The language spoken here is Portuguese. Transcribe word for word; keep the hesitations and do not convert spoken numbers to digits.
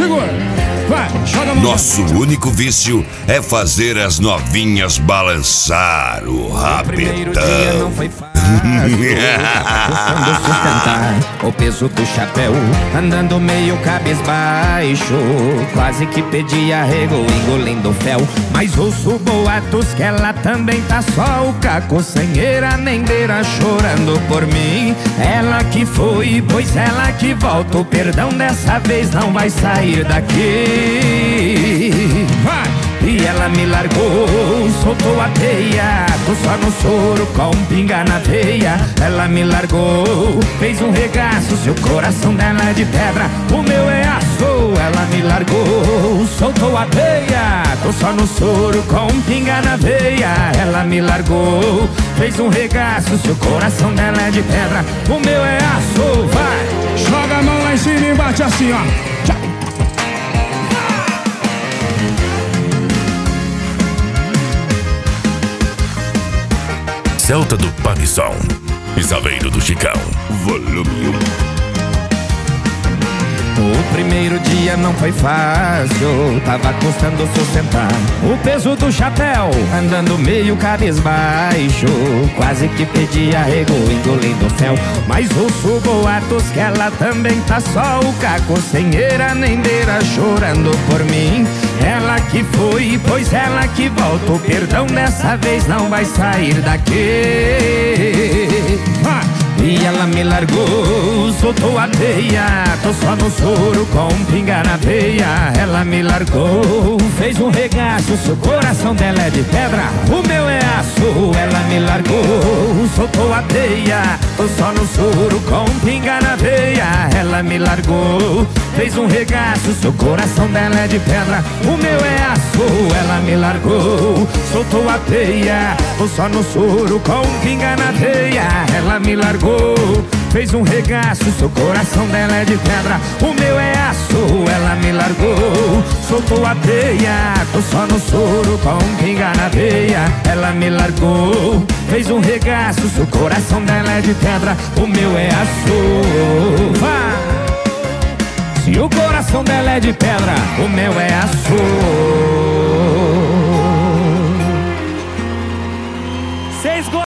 segura. Vai, joga a mão. Nosso único vício é fazer as novinhas balançar o Primeiro dia não rabetão. foi fácil, custando sustentar o peso do chapéu, andando meio cabisbaixo, quase que pedi arrego, engolindo fel. Mas ouço boatos que ela também tá só o caco, sem eira nem beira, chorando por mim. Ela que foi, pois ela que volta, o perdão dessa vez não vai sair daqui. Vai. E ela me largou, soltou a teia, tô só no soro com pinga na veia. Ela me largou, fez um regaço, seu coração dela é de pedra, o meu é aço. Ela me largou, soltou a teia, tô só no soro com pinga na veia. Ela me largou, fez um regaço, seu coração dela é de pedra, o meu é aço. Vai! Joga a mão lá em cima e bate assim, ó. Tchau. Celta do Panição e Saveiro do Chicão. Volume um. O primeiro dia não foi fácil, tava custando sustentar o peso do chapéu, andando meio cabisbaixo, quase que pedi arrego, engolindo fel. Mas ouço boatos que ela também tá só o caco, sem eira nem beira, chorando por mim. Ela que foi, pois ela que volta, o perdão dessa vez não vai sair daqui. Vai. E ela me largou, soltou a teia, tô só no soro com pinga na veia. Ela me largou, fez um regaço, seu coração dela é de pedra, o meu é aço. Ela me largou, soltou a teia, tô só no soro com pinga na veia. Ela me largou, fez um regaço, seu coração dela é de pedra, o meu é aço. Ela me largou, soltou a teia, tô só no soro com pinga na veia. Ela me largou, fez um regaço, seu coração dela é de pedra, o meu é aço. Ela me largou, soltou a teia, tô só no soro com pinga na veia. Ela me largou, fez um regaço, seu coração dela é de pedra, o meu é aço. Vai! Se o coração dela é de pedra,